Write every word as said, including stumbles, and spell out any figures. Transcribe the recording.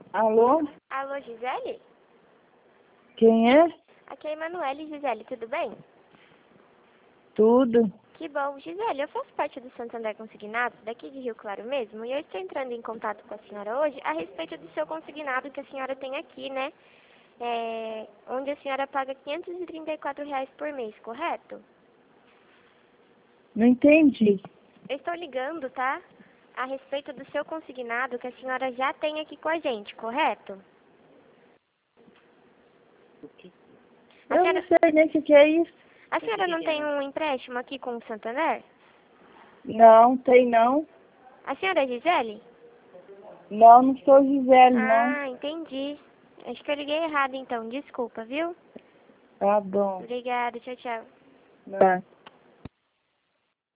Alô? Alô, Gisele? Quem é? Aqui é a Emanuele, Gisele, tudo bem? Tudo. Que bom. Gisele, eu faço parte do Santander Consignado, daqui de Rio Claro mesmo, e eu estou entrando em contato com a senhora hoje a respeito do seu consignado que a senhora tem aqui, né? É, onde a senhora paga quinhentos e trinta e quatro reais por mês, correto? Não entendi. Eu estou ligando, tá? A respeito do seu consignado que a senhora já tem aqui com a gente, correto? A Eu senhora, não sei nem o que, que é isso. a senhora não tem um empréstimo aqui com o Santander? Não, tem não. A senhora é Gisele? Não, não sou Gisele, não. Ah, entendi. Acho que eu liguei errado então, desculpa, viu? Tá bom. Obrigada, tchau, tchau. Tá.